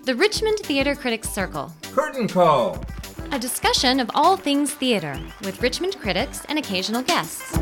The Richmond Theater Critics Circle. Curtain Call. A discussion of all things theater with Richmond critics and occasional guests.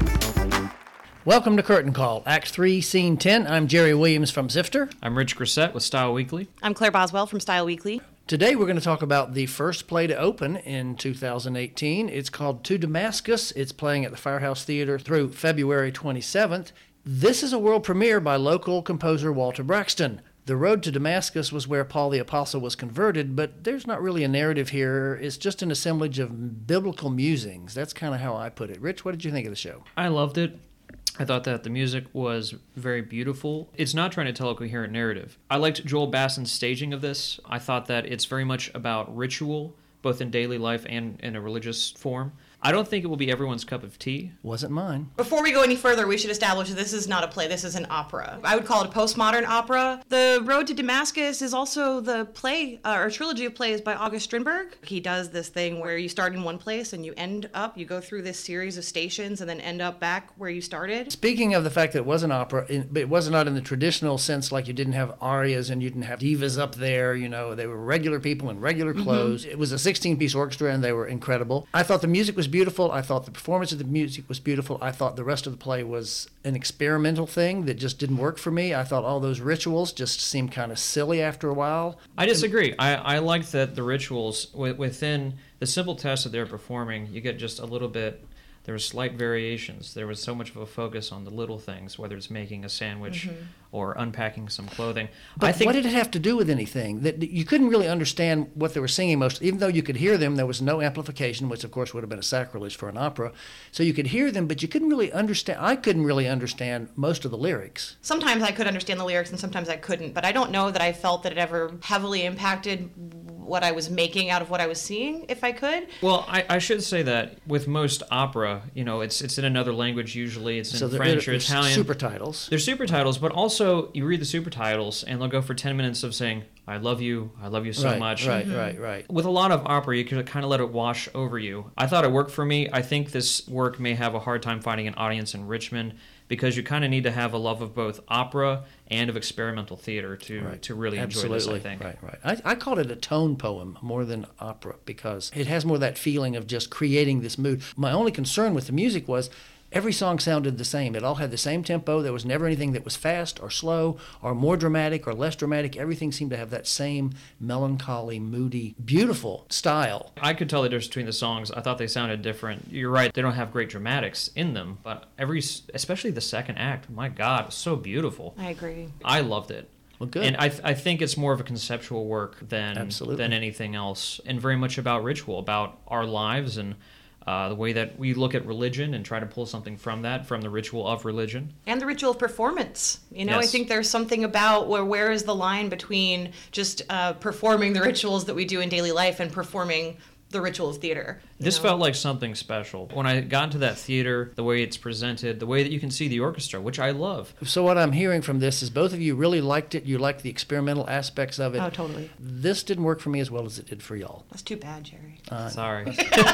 Welcome to Curtain Call, Act 3, Scene 10. I'm Jerry Williams from Zifter. I'm Rich Grissett with Style Weekly. I'm Claire Boswell from Style Weekly. Today we're going to talk about the first play to open in 2018. It's called To Damascus. It's playing at the Firehouse Theater through February 27th. This is a world premiere by local composer Walter Braxton. The road to Damascus was where Paul the Apostle was converted, but there's not really a narrative here. It's just an assemblage of biblical musings. That's kind of how I put it. Rich, what did you think of the show? I loved it. I thought that the music was very beautiful. It's not trying to tell a coherent narrative. I liked Joel Basson's staging of this. I thought that it's very much about ritual, both in daily life and in a religious form. I don't think it will be everyone's cup of tea. Wasn't mine. Before we go any further, we should establish this is not a play, this is an opera. I would call it a postmodern opera. The Road to Damascus is also the play, or trilogy of plays by August Strindberg. He does this thing where you start in one place and you go through this series of stations and then end up back where you started. Speaking of the fact that it was an opera, but it was not in the traditional sense, like you didn't have arias and you didn't have divas up there, you know, they were regular people in regular clothes. It was a 16-piece orchestra and they were incredible. I thought the music was beautiful. I thought the performance of the music was beautiful. I thought the rest of the play was an experimental thing that just didn't work for me. I thought all those rituals just seemed kind of silly after a while. I disagree. I like that the rituals within the simple tests that they're performing, you get just a little bit. There were slight variations. There was so much of a focus on the little things, whether it's making a sandwich or unpacking some clothing. But what did it have to do with anything? That you couldn't really understand what they were singing most. Even though you could hear them, there was no amplification, which of course would have been a sacrilege for an opera. So you could hear them, but you couldn't really understand. I couldn't really understand most of the lyrics. Sometimes I could understand the lyrics and sometimes I couldn't, but I don't know that I felt that it ever heavily impacted what I was making out of what I was seeing, if I could. Well, I should say that with most opera, you know, it's in another language usually. It's in French or Italian. Super titles. There's super titles, but also you read the super titles and they'll go for 10 minutes of saying, I love you so much. Right. With a lot of opera, you could kind of let it wash over you. I thought it worked for me. I think this work may have a hard time finding an audience in Richmond because you kind of need to have a love of both opera and of experimental theater to really enjoy this, I think. Right. I called it a tone poem more than opera because it has more that feeling of just creating this mood. My only concern with the music was every song sounded the same. It all had the same tempo. There was never anything that was fast or slow or more dramatic or less dramatic. Everything seemed to have that same melancholy, moody, beautiful style. I could tell the difference between the songs. I thought they sounded different. You're right, they don't have great dramatics in them, but especially the second act, my God, it's so beautiful. I agree. I loved it. Well, good. And I think it's more of a conceptual work than anything else, and very much about ritual, about our lives and the way that we look at religion and try to pull something from that, from the ritual of religion. And the ritual of performance. You know, Yes. I think there's something about where is the line between just performing the rituals that we do in daily life and performing the ritual of theater. This felt like something special. When I got into that theater, the way it's presented, the way that you can see the orchestra, which I love. So what I'm hearing from this is both of you really liked it. You liked the experimental aspects of it. Oh, totally. This didn't work for me as well as it did for y'all. That's too bad, Jerry. Sorry.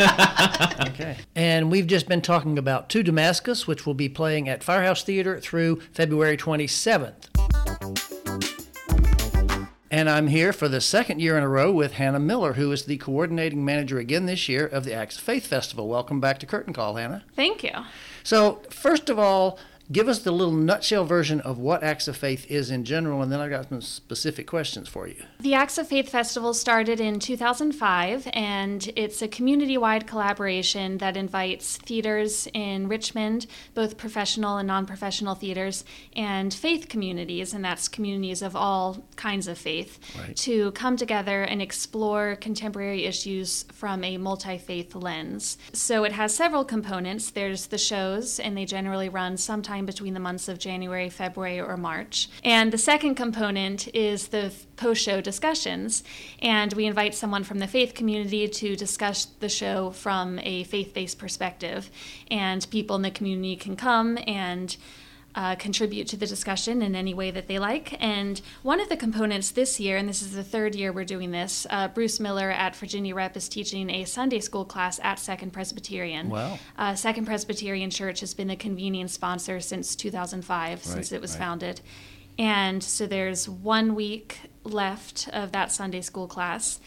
Okay. And we've just been talking about To Damascus, which will be playing at Firehouse Theater through February 27th. And I'm here for the second year in a row with Hannah Miller, who is the coordinating manager again this year of the Acts of Faith Festival. Welcome back to Curtain Call, Hannah. Thank you. So, first of all, give us the little nutshell version of what Acts of Faith is in general, and then I've got some specific questions for you. The Acts of Faith Festival started in 2005, and it's a community-wide collaboration that invites theaters in Richmond, both professional and non-professional theaters, and faith communities, and that's communities of all kinds of faith, to come together and explore contemporary issues from a multi-faith lens. So it has several components. There's the shows, and they generally run sometime between the months of January, February, or March. And the second component is the post-show discussions, and we invite someone from the faith community to discuss the show from a faith-based perspective, and people in the community can come and contribute to the discussion in any way that they like. And one of the components this year, and this is the third year we're doing this, Bruce Miller at Virginia Rep is teaching a Sunday school class at Second Presbyterian. Wow. Second Presbyterian Church has been the convening sponsor since 2005, since it was founded. And so there's 1 week left of that Sunday school class.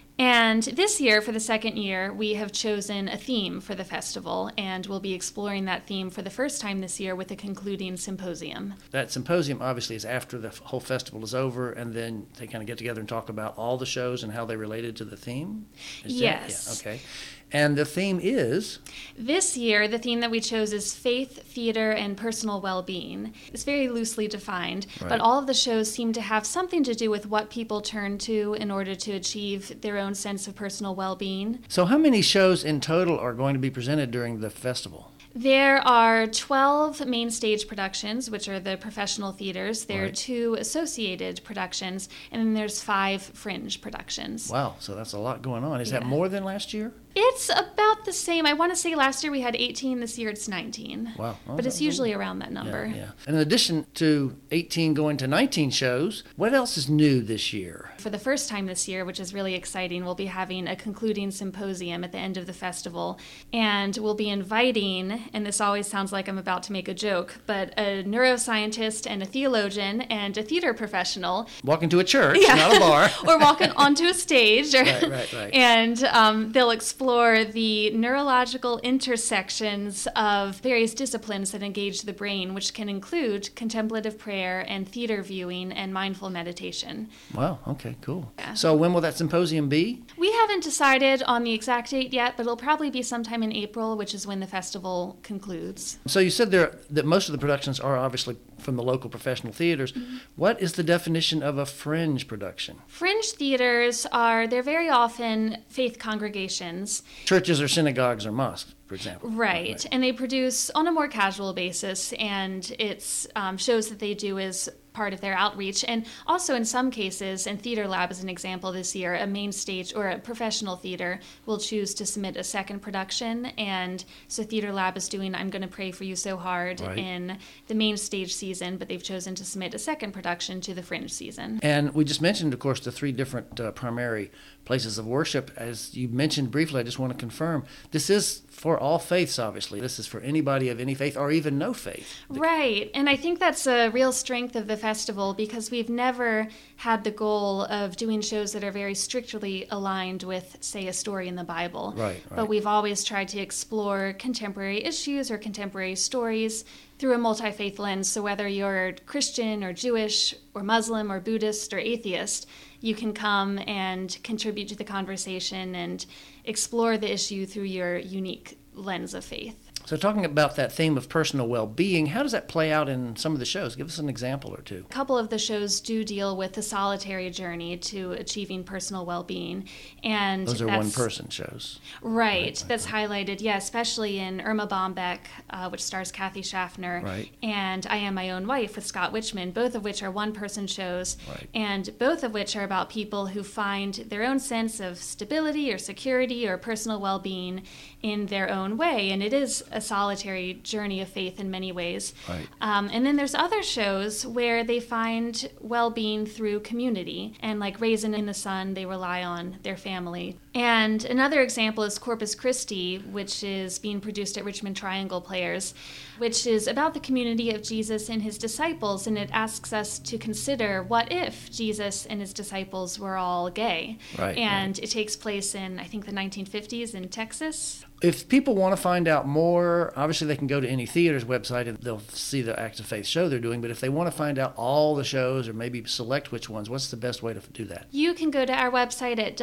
And this year, for the second year, we have chosen a theme for the festival, and we'll be exploring that theme for the first time this year with a concluding symposium. That symposium obviously is after the whole festival is over, and then they kind of get together and talk about all the shows and how they related to the theme? Yes. Yeah, okay. And the theme is? This year, the theme that we chose is faith, theater, and personal well-being. It's very loosely defined, but all of the shows seem to have something to do with what people turn to in order to achieve their own sense of personal well-being. So how many shows in total are going to be presented during the festival? There are 12 main stage productions, which are the professional theaters. There are 2 associated productions, and then there's 5 fringe productions. Wow, so that's a lot going on. Is that more than last year? It's about the same. I want to say last year we had 18, this year it's 19. Wow. But it's usually around that number. Yeah. And in addition to 18 going to 19 shows, what else is new this year? For the first time this year, which is really exciting, we'll be having a concluding symposium at the end of the festival. And we'll be inviting, and this always sounds like I'm about to make a joke, but a neuroscientist and a theologian and a theater professional. Walking to a church, not a bar. Or walking onto a stage. Right. And they'll explore the neurological intersections of various disciplines that engage the brain, which can include contemplative prayer and theater viewing and mindful meditation. Wow, okay, cool. Yeah. So when will that symposium be? We haven't decided on the exact date yet, but it'll probably be sometime in April, which is when the festival concludes. So you said that most of the productions are obviously from the local professional theaters. Mm-hmm. What is the definition of a fringe production? Fringe theaters they're very often faith congregations. Churches or synagogues or mosques, for example. Right. And they produce on a more casual basis, and it's shows that they do as part of their outreach. And also in some cases, and Theater Lab is an example this year, a main stage or a professional theater will choose to submit a second production. And so Theater Lab is doing I'm Gonna Pray For You So Hard in the main stage season, but they've chosen to submit a second production to the fringe season. And we just mentioned, of course, the 3 different primary places of worship. As you mentioned briefly, I just want to confirm, this is for all faiths, obviously. This is for anybody of any faith or even no faith. Right. And I think that's a real strength of the festival, because we've never had the goal of doing shows that are very strictly aligned with, say, a story in the Bible. Right. But we've always tried to explore contemporary issues or contemporary stories through a multi-faith lens. So whether you're Christian or Jewish or Muslim or Buddhist or atheist, you can come and contribute to the conversation and explore the issue through your unique lens of faith. So talking about that theme of personal well-being, how does that play out in some of the shows? Give us an example or two. A couple of the shows do deal with the solitary journey to achieving personal well-being. And those are one-person shows. Right. That's highlighted, especially in Irma Bombeck, which stars Kathy Schaffner, and I Am My Own Wife with Scott Wichman, both of which are one-person shows, and both of which are about people who find their own sense of stability or security or personal well-being in their own way. And it is a solitary journey of faith in many ways. And then there's other shows where they find well-being through community, and like Raisin in the Sun, they rely on their family. And another example is Corpus Christi, which is being produced at Richmond Triangle Players, which is about the community of Jesus and his disciples, and it asks us to consider, what if Jesus and his disciples were all gay? It takes place in, I think, the 1950s in Texas. If people want to find out more, obviously they can go to any theater's website and they'll see the Acts of Faith show they're doing. But if they want to find out all the shows or maybe select which ones, what's the best way to do that? You can go to our website at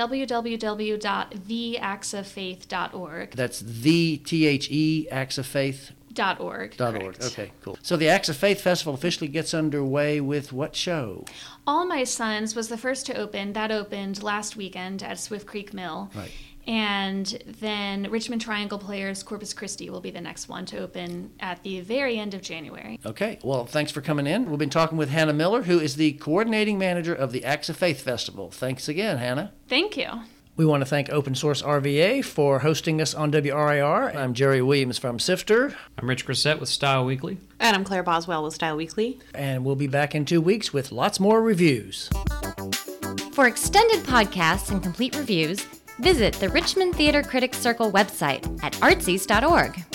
www.theactsoffaith.org. That's the Acts of Faith. .org. Okay, cool. So the Acts of Faith Festival officially gets underway with what show? All My Sons was the first to open. That opened last weekend at Swift Creek Mill. And then Richmond Triangle Players Corpus Christi will be the next one to open at the very end of January. Okay, well, thanks for coming in. We've been talking with Hannah Miller, who is the coordinating manager of the Acts of Faith Festival. Thanks again, Hannah. Thank you. We want to thank Open Source RVA for hosting us on WRIR. I'm Jerry Williams from Sifter. I'm Rich Grissett with Style Weekly. And I'm Claire Boswell with Style Weekly. And we'll be back in 2 weeks with lots more reviews. For extended podcasts and complete reviews, visit the Richmond Theater Critics Circle website at artsies.org.